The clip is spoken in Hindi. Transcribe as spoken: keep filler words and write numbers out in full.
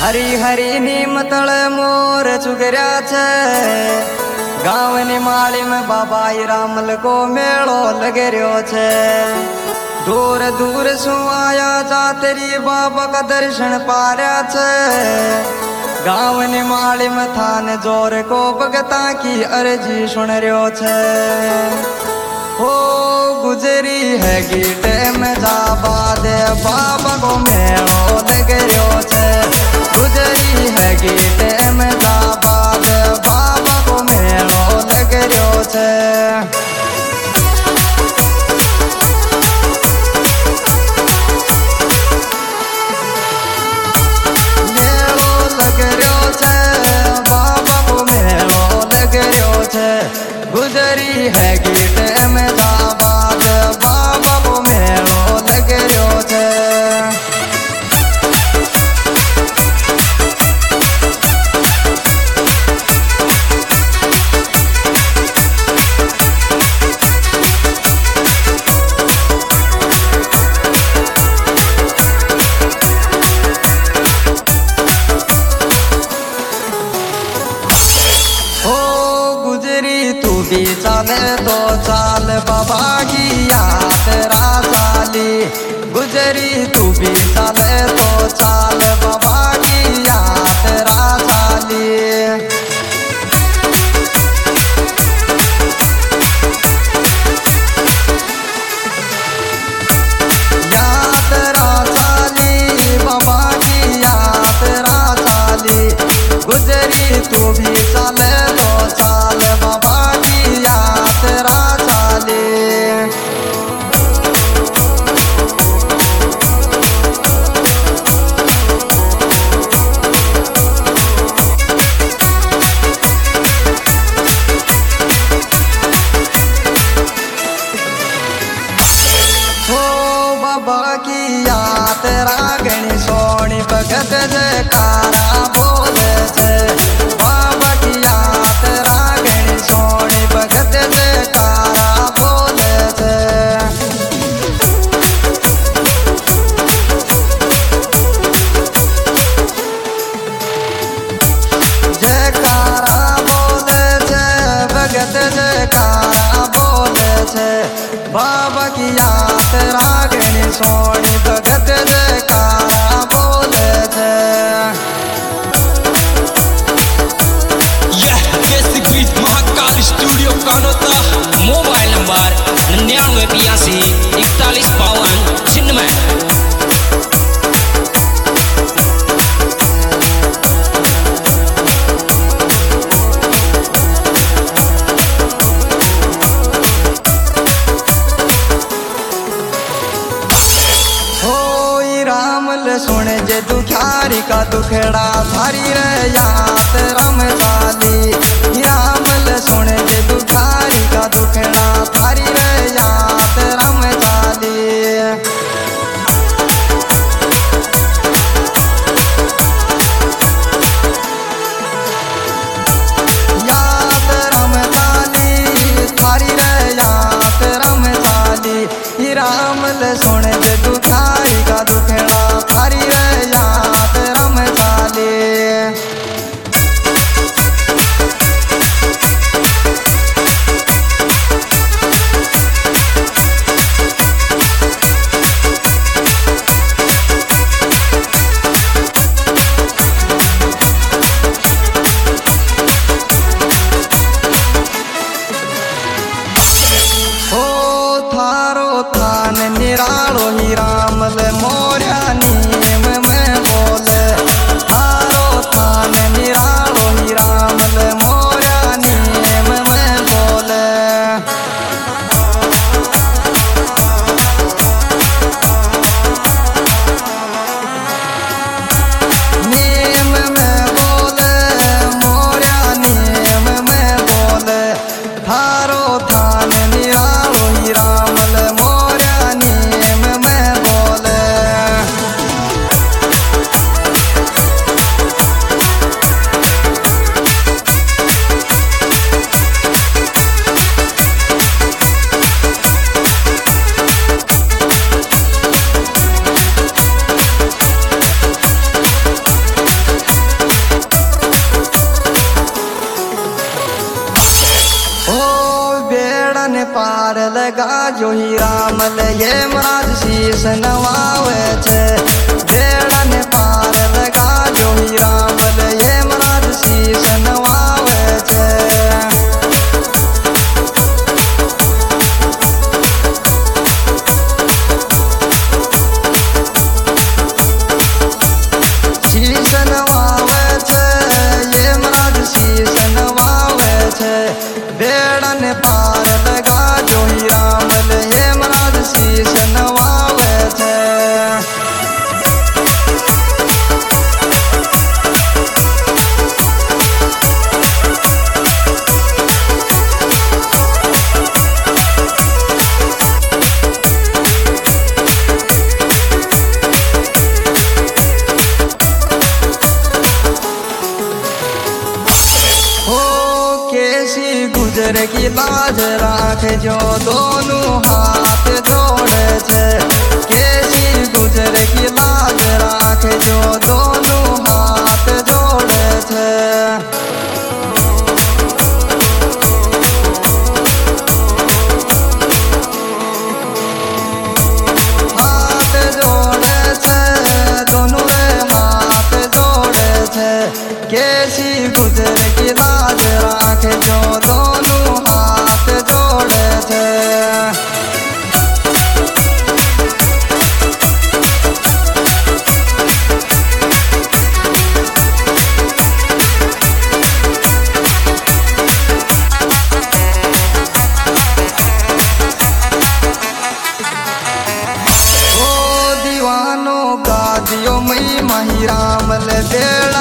हरी हरी नीम तळ मोर चुगर्या छे, गावनी माली में बाबा रामल को मेलो लगर्यो छे। दूर दूर सु आया जा तेरी बाबा का दर्शन पार्या छे, गावनी माली में थान जोर को भगता की अर्जी सुन रयो छे। हो गुजरी है गीटे में जाबा दे बाबा को मेलो लगर्यो छे, गुजरी है गीटे में जाबा दे बाबा को मेलो लगर्यो छे। मेलो लगर्यो छे बाबा को मेलो लगर्यो छे, गुजरी है गीटे में जाबा दे बाबा को मेलो लगर्यो छे। भी चाले तो चाल बाबा की यात्रा चाली, गुजरी तू भी चाले तो चाल बाबा की यात्रा चाली। यात्रा चाली बाबा की यात्रा चाली, गुजरी तू भी चाले तो चाल बाबा यात्रा चाली। हो बाबा की यात्रा गणी सोनी भगत जयकारा बोले छे, बाबा की यात्रा गणी सोनी भगत जयकारा बोले छे। जयकारा बोले छे भगत जयकारा बोले छे, बाबा की यात्रा गणी सोनी भगत जयकारा बोले छे। Mahakal studio Kanota, mobile number निन्यानवे बयासी इकतालीस बावन छिन्नवे। सुन जे दुखारी का दुखड़ा थारी रे यात्रा में चाली, रामल सुन जे दुखारी का दुखड़ा थारी रे यात्रा में चाली। यात्रा में चाली थारी रे यात्रा में चाली, रामल सुन जे दुखारी का दुखड़ा थारी रे यात्रा में चाली। हो थारो थान निरालो ही रामल मोर्या नीम में बोले, थारो थान निरालो ही रामल मोर्या नीम में बोले। नीम में बोले मोर्या नीम में बोले, थारो थान निरालो ही रामल मोर्या नीम में बोले। लगा जो ही रामल ये मराज शीश नवावे छे बेड़न पार लगा जो ही रामल ये मराज शीश नवावे छे। शीश नवावे छे ये मराज शीश नवावे छे बेड़न पार लगा जो ही रामल ये मराज शीश नवावे छे। कैसी गुजर की लाज राख जो दोनों हाथ जोड़े छे कैसी गुजर की लाज राख जो दोनों हाथ जोड़े छे। हाथ जोड़े छे दोनों रे हाथ जोड़े छे कैसी गुजर की लाज राख जो दोनों हाथ जोड़े छे। ओ दीवानो गादियो मई माही रामल बेड़